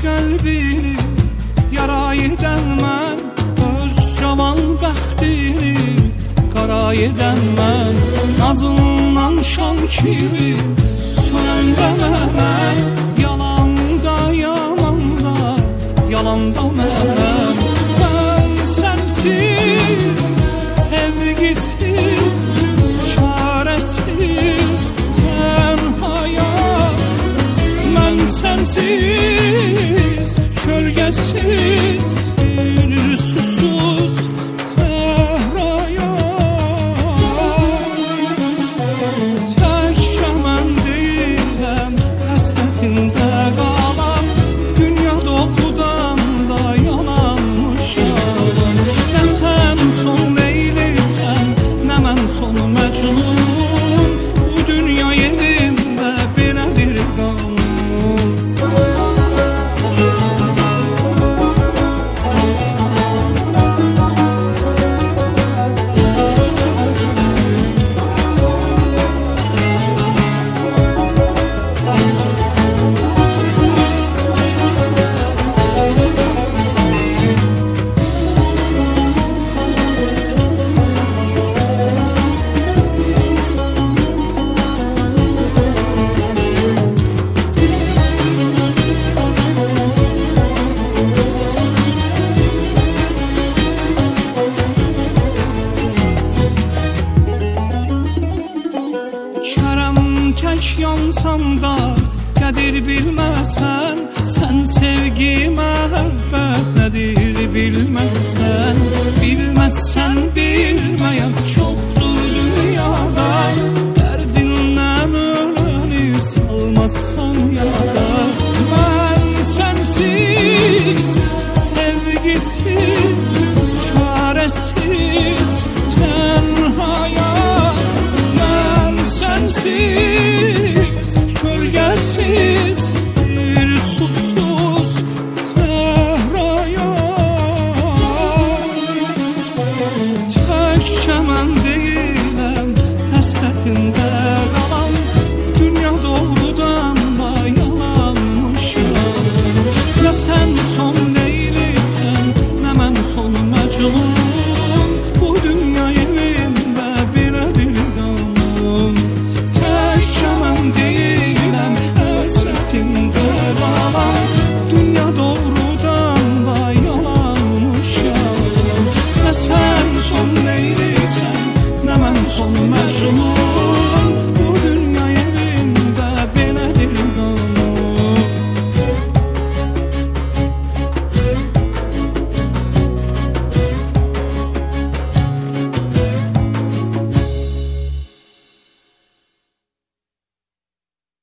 qəlbini yara edən mən, öz cavan bəxtini qara edən mən, nazından şam kimi sönəndə mənəm, yalanda yamanda, yalanda mənəm. Mən sənsiz, sevgisiz, çarəsiz, tənhayam. Mən sənsiz, kölgəsiz, bir susuz səhrayam. Təkcə mən deyiləm, həsrətində qalan, dünya doğudan da yalanmışam. Nə sən son Leylisən, nə mən son Məcnun, bu dünya yerində belədir qanun. Tək yansam da